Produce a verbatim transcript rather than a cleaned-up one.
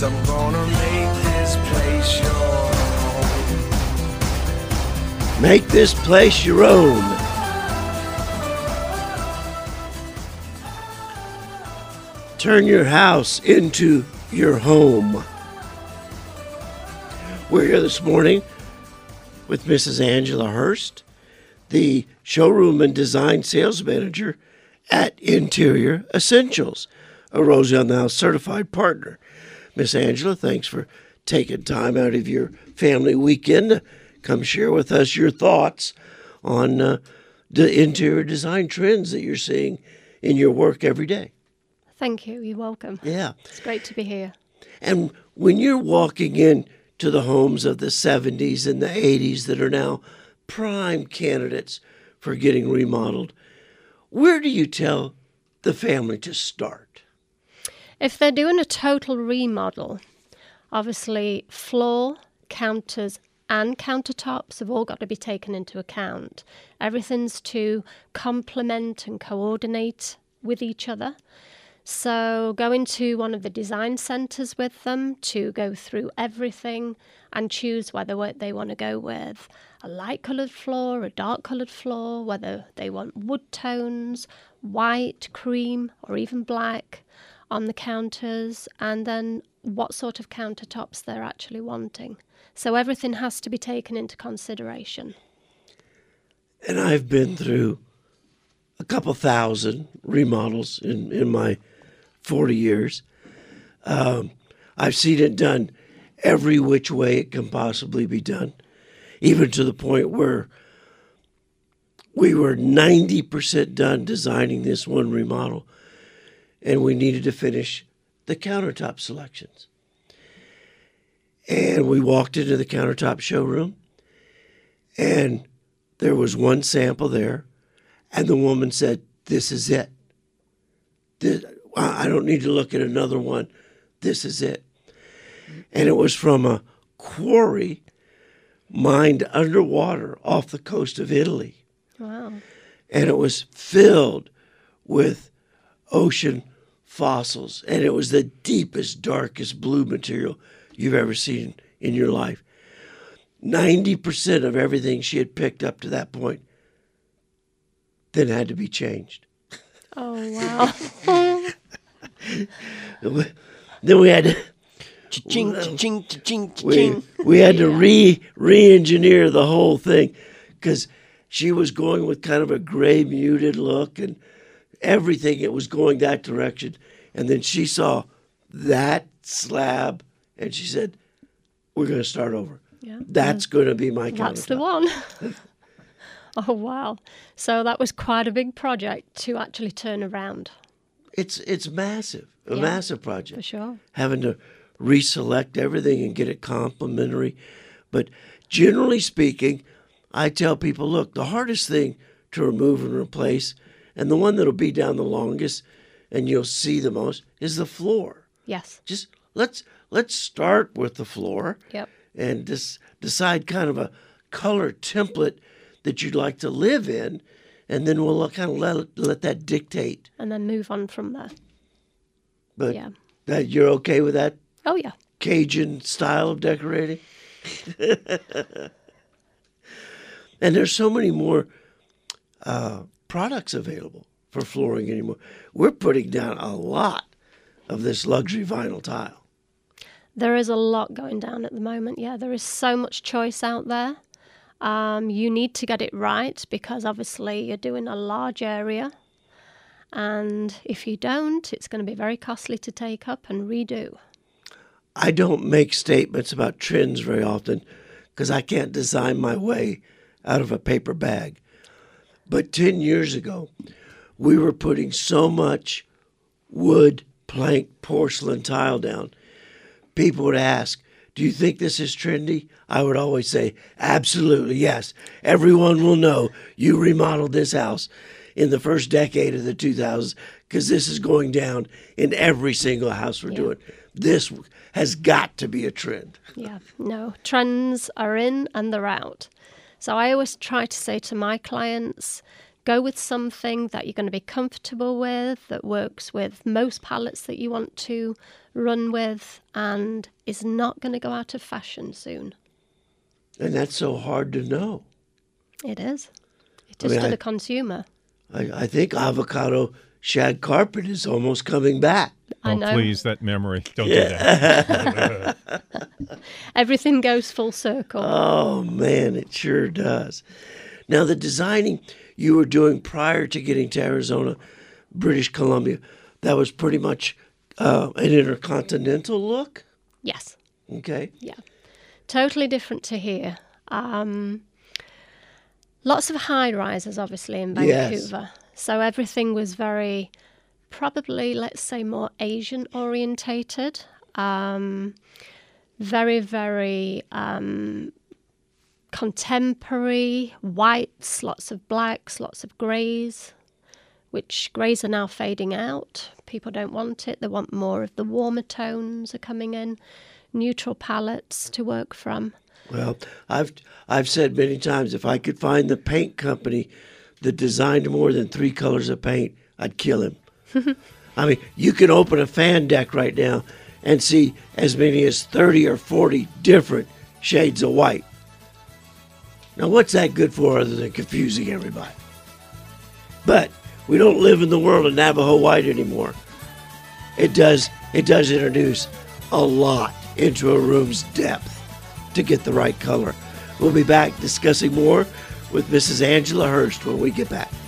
I'm gonna make this place your home. Make this place your own. Turn your house into your home. We're here this morning with Missus Angela Hurst, the showroom and design sales manager at Interior Essentials, a Rosie Now certified partner. Miss Angela, thanks for taking time out of your family weekend to come share with us your thoughts on uh, the interior design trends that you're seeing in your work every day. Thank you. You're welcome. Yeah. It's great to be here. And when you're walking in to the homes of the seventies and the eighties that are now prime candidates for getting remodeled, where do you tell the family to start? If they're doing a total remodel, obviously floor, counters, and countertops have all got to be taken into account. Everything's to complement and coordinate with each other. So go into one of the design centres with them to go through everything and choose whether what they want to go with a light coloured floor, a dark coloured floor, whether they want wood tones, white, cream, or even black on the counters, and then what sort of countertops they're actually wanting. So everything has to be taken into consideration. And I've been through a couple thousand remodels in, in my forty years. Um, I've seen it done every which way it can possibly be done, even to the point where we were ninety percent done designing this one remodel, and we needed to finish the countertop selections. And we walked into the countertop showroom, and there was one sample there, and the woman said, "This is it. This, I don't need to look at another one. This is it." And it was from a quarry mined underwater off the coast of Italy. Wow. And it was filled with ocean fossils. And it was the deepest, darkest blue material you've ever seen in your life. ninety percent of everything she had picked up to that point then had to be changed. Oh, wow. Then we had to, Cha-ching, cha-ching, cha-ching, we, cha-ching. we had to Yeah. re re-engineer the whole thing because she was going with kind of a gray muted look and everything. It was going that direction. And then she saw that slab and she said, "We're going to start over. Yeah. That's going to be my countertop." That's the one. Oh, wow. So that was quite a big project to actually turn around. It's it's massive, a Yeah, massive project. For sure. Having to reselect everything and get it complementary. But generally speaking, I tell people, look, the hardest thing to remove and replace, and the one that'll be down the longest and you'll see the most, is the floor. Yes. Just let's let's start with the floor. Yep. And just decide kind of a color template that you'd like to live in, and then we'll kind of let let that dictate. And then move on from there. But Yeah. that you're okay with that Oh, yeah. Cajun style of decorating? And there's so many more uh, products available for flooring anymore. We're putting down a lot of this luxury vinyl tile. There is a lot going down at the moment. Yeah, there is so much choice out there. Um, you need to get it right because obviously you're doing a large area. And if you don't, it's going to be very costly to take up and redo. I don't make statements about trends very often because I can't design my way out of a paper bag. But ten years ago, we were putting so much wood, plank, porcelain tile down. People would ask, "Do you think this is trendy?" I would always say, "Absolutely, yes. Everyone will know you remodeled this house in the first decade of the two thousands because this is going down in every single house we're Yeah. doing. This has got to be a trend." Yeah, no, trends are in and they're out. So I always try to say to my clients, Go with something that you're going to be comfortable with, that works with most palettes that you want to run with, and is not going to go out of fashion soon. And that's so hard to know. It is. It I is mean, to I- the consumer. I, I think avocado shag carpet is almost coming back. I Oh, know. please, that memory. Don't do that. Everything goes full circle. Oh, man, it sure does. Now, the designing you were doing prior to getting to Arizona, British Columbia, that was pretty much uh, an intercontinental look? Yes. Okay. Yeah. Totally different to here. Um, lots of high rises, obviously, in Yes. Vancouver. So everything was very, probably, let's say, more Asian orientated. Um, very, very um, contemporary, whites, lots of blacks, lots of greys, which greys are now fading out. People don't want it. They want more of the warmer tones are coming in, neutral palettes to work from. Well, I've I've said many times if I could find the paint company that designed more than three colors of paint, I'd kill him. I mean, you can open a fan deck right now and see as many as thirty or forty different shades of white. Now, what's that good for other than confusing everybody? But we don't live in the world of Navajo white anymore. It does it does introduce a lot into a room's depth to get the right color. We'll be back discussing more with Missus Angela Hurst when we get back.